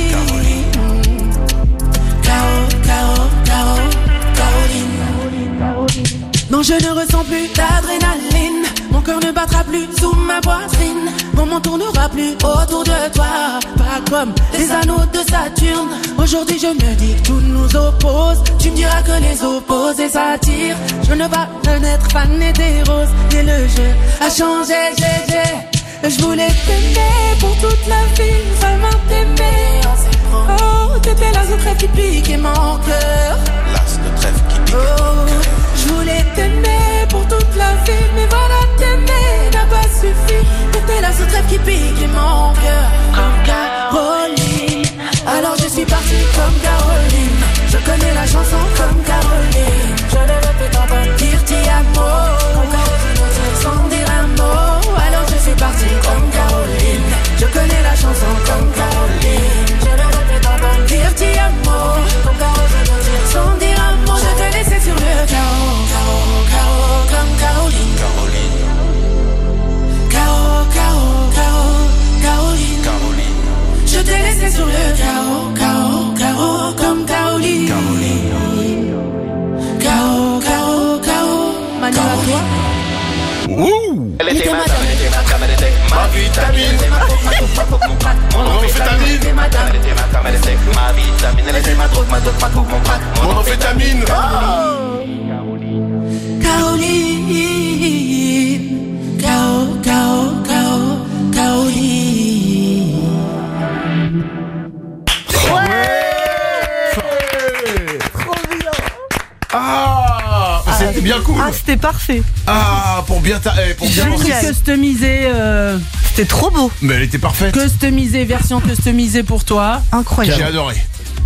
Caro, Caro, Caro, Caroline. Non, je ne ressens plus d'adrénaline. Mon cœur ne battra plus sous ma poitrine. Mon monde tournera plus autour de toi. Pas comme les anneaux de Saturne. Aujourd'hui je me dis que tout nous oppose. Tu me diras que les opposés s'attirent. Je ne vais pas être fané des roses. Et le jeu a changé, je voulais t'aimer pour toute la vie, seulement t'aimer. Oh, t'étais l'as de trêve qui piquait mon cœur. L'as de trêve qui piquait ton cœur. Je voulais t'aimer pour toute la vie, mais voilà, t'aimer n'a pas suffi. T'étais l'as de trêve qui piquait mon cœur. Comme Caroline. Alors je suis partie comme Caroline. Je connais la chanson comme Caroline. Je ne veux plus t'entendre dire ti amo. Comme Caro je ne tire sans dire un mot. Alors je suis partie comme Caroline. Je connais la chanson comme Caroline. Je ne veux plus t'entendre dire ti amo. Comme Caro je ne tire sans dire un mot. Je t'ai laissé sur le carreau, carreau, carreau, comme Caroline. Caroline. Caro, Caro, Caro, Caroline. Caroline. Je t'ai laissé sur le carreau, carreau, carreau, comme Caroline. Caroline. Caro, Caro, Caro. Manu à toi. Ouh. Elle était madame, elle était ma vitamine. Mon amphétamine. Elle était ma vitamine. Elle était ma drogue, ma coupe, mon crack. Mon amphétamine. Caroline. Caro, Caro, Caro, Caroline. Ah, c'était bien cool. Ah, c'était parfait. Ah, pour bien J'ai customisé. C'était trop beau. Mais elle était parfaite. Version customisée pour toi. Incroyable. J'ai adoré.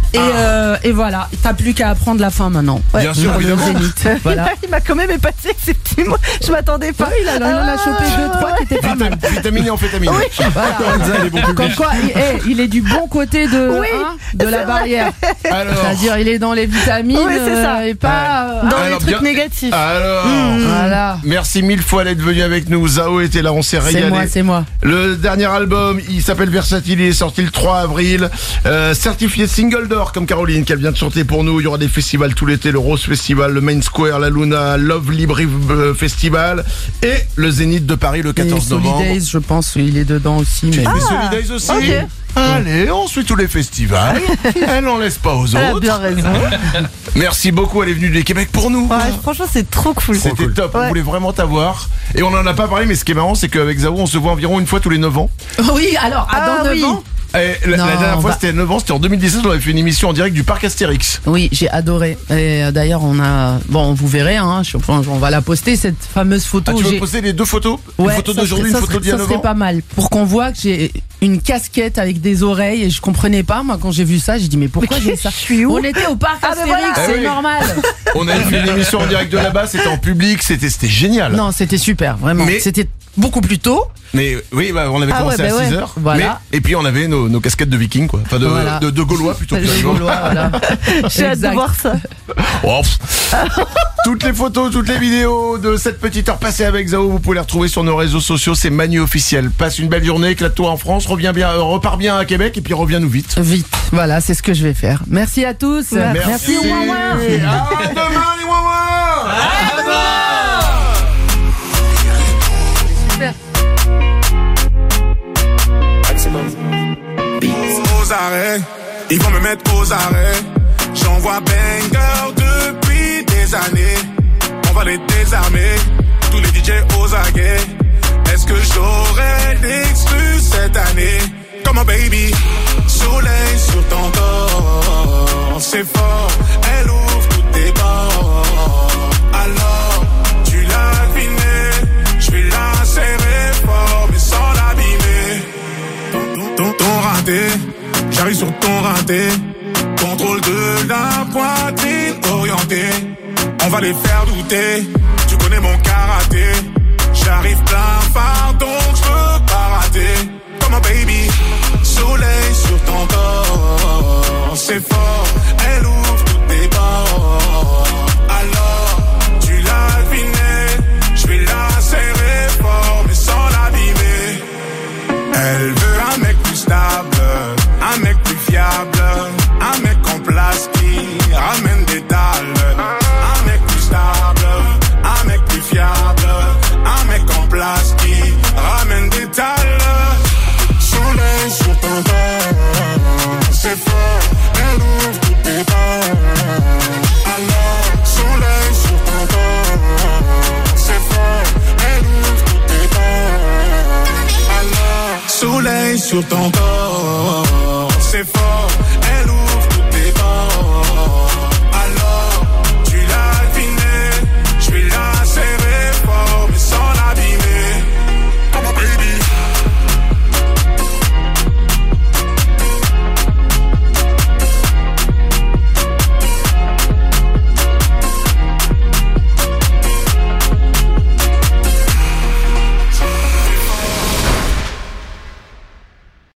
Et voilà, t'as plus qu'à apprendre la fin maintenant. Bien sûr, pour le évidemment. Zénith. Voilà. Il m'a quand même épaté avec ces petits mots. Je m'attendais pas. Il en a chopé 2-3 qui étaient pas mal. Vitamine et amphétamine. Voilà. Elle est bon public. Comme quoi, il est du bon côté de la barrière. Alors. C'est-à-dire, il est dans les vitamines Oui, c'est ça. et pas Dans Alors, les trucs bien- négatifs. Alors, Voilà. merci mille fois d'être venu avec nous. Zao était là, on s'est régalé. C'est moi. Le dernier album, il s'appelle Versatile, il est sorti le 3 avril. Certifié single d'or comme Caroline qui vient de chanter pour nous. Il y aura des festivals tout l'été, le Rose Festival, le Main Square, la Luna, Love Libre Festival et le Zénith de Paris le 14 novembre. Solidays, je pense, il est dedans aussi. Tu Mais... fais Solidays aussi ok. Allez, on suit tous les festivals. Elle n'en laisse pas aux Elle a autres. bien raison. Merci beaucoup, elle est venue du Québec pour nous. Ouais, franchement, c'est trop cool. C'était top, on Ouais. voulait vraiment t'avoir. Et on en a pas parlé, mais ce qui est marrant, c'est qu'avec Zao, on se voit environ une fois tous les 9 ans. Oui, alors, dans 9 ans. Et la dernière fois, c'était 9 ans, c'était en 2017, on avait fait une émission en direct du parc Astérix. Oui, j'ai adoré. Et d'ailleurs, bon, vous verrez, hein, on va la poster, cette fameuse photo. Ah, tu veux poster les deux photos? Ouais, une photo d'aujourd'hui, une photo d'il y a 9 Ça serait ans? pas mal. Pour qu'on voit que j'ai une casquette avec des oreilles et je comprenais pas, moi, quand j'ai vu ça, j'ai dit, mais pourquoi j'ai ça? On était au parc Astérix, voilà. c'est Ah oui. normal. On avait fait une émission en direct de là-bas, c'était en public, c'était génial. Non, c'était super, vraiment. Mais- C'était beaucoup plus tôt. Mais oui, bah, on avait Ah commencé ouais, à bah 6 ouais. heures. Voilà. Et puis on avait nos casquettes de vikings, quoi. Enfin, Voilà. de Gaulois plutôt. Les finalement. Gaulois, voilà. J'ai hâte de Exact. voir ça. Oh, pff. Toutes les photos, toutes les vidéos de cette petite heure passée avec Zao, vous pouvez les retrouver sur nos réseaux sociaux, c'est Manu officiel. Passe une belle journée, éclate-toi en France, repars bien à Québec et puis reviens nous vite. Vite, voilà, c'est ce que je vais faire. Merci à tous. Merci. Ouin, ouin. À demain les ouin-ouin. À demain. Super. Maximum. arrêts. Ils vont me mettre aux arrêts. J'envoie banger depuis des années. On va les désarmer. Tous les DJ aux aguets. Est-ce que j'aurai d'exclus cette année? Come on baby, soleil sur ton corps, c'est fort, elle ouvre toutes tes bords. Alors, tu l'as deviné, je vais la serrer fort, mais sans l'abîmer. Ton raté, j'arrive sur ton raté, contrôle de la poitrine orientée. On va les faire douter, tu connais mon karaté. J'arrive plein phare, donc je veux pas rater. Come on baby, soleil sur ton corps, c'est fort, elle ouvre toutes tes bords. Alors, tu l'as deviné, je vais la serrer fort, mais sans l'abîmer. Elle veut un mec plus stable, un mec plus fiable, un mec en place qui ramène des dalles. Un mec plus stable, un mec plus fiable, un mec en place qui ramène des dalles. Soleil sur ton corps, c'est fort, elle ouvre toutes tes bords. Alors, soleil sur ton corps, c'est fort, elle ouvre toutes tes bords. Alors, soleil sur ton corps.